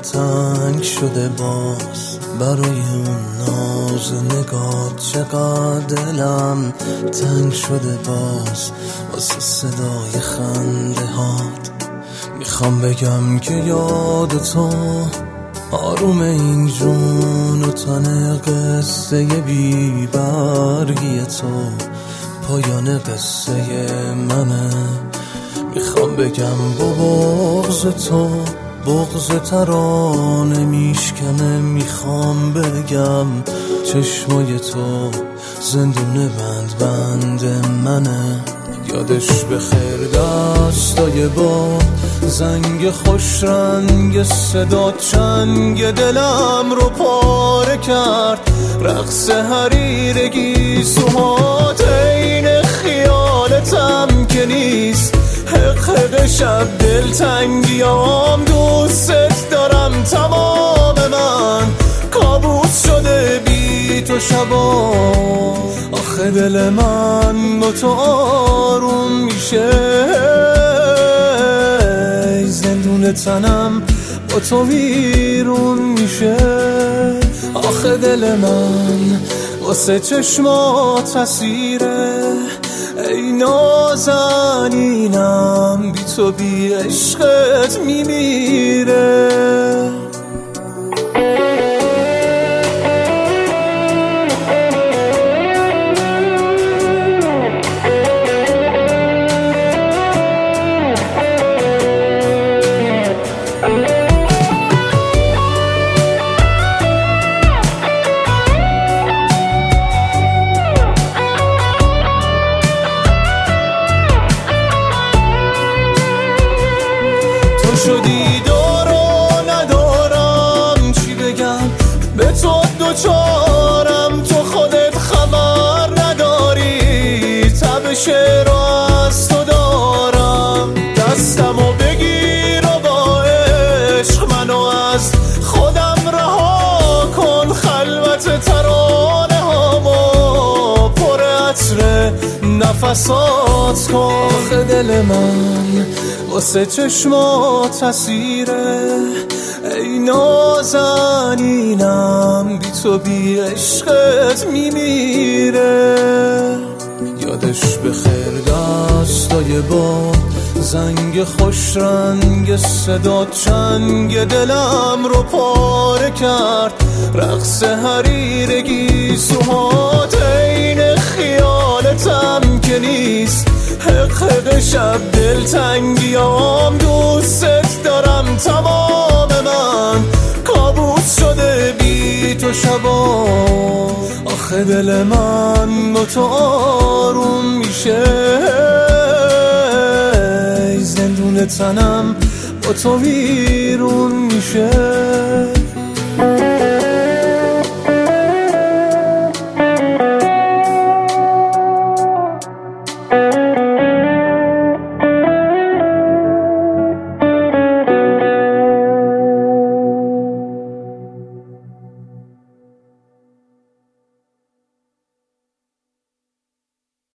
تنگ شده باز برای اون ناز نگات، چقدر دلم تنگ شده باز واسه صدای خنده هات. میخوام بگم که یاد تو آروم این جون و تن قصه بی برگی تو پایان قصه منه. میخوام بگم با بغض تو بغض ترانه میشکنه. میخوام بگم چشمای تو زندون بند منه. یادش بخیر دستای با زنگ خوش رنگ صدا چنگ دلم رو پاره کرد. رقص حریرگی سوهات عین خیالتم که نیست. حق شب دلتنگیام دوست دارم تمام من کابوس شده بی تو شبا. آخه دل من با تو آروم میشه، زندون تنم با تو ویرون میشه. آخه دل من واسه چشمات اسیره، ای نازنینم بی تو بی عشقت میمیره. شدی دارو ندارم چی بگم به تو دوچارم. تو خودت خبر نداری تبش رو از تو دارم. دستمو بگیر و با عشق منو از خودم رها کن. خلوت ترانه هامو پر عطر نفسات کن. آخه دل من واسه چشمات اسیره، ای نازنینم بی تو بی عشقت میمیره. یادش بخیر دستای با زنگ خوش رنگ صدا چنگ دلم رو پاره کرد. رقص حریرگی سوهات عین خیالتم که نیست. حق شب دلتنگیام دوست دارم تمام من کابوس شده بی تو شبا. آخه دل من با تو آروم میشه، زندون تنم با تو ویرون میشه.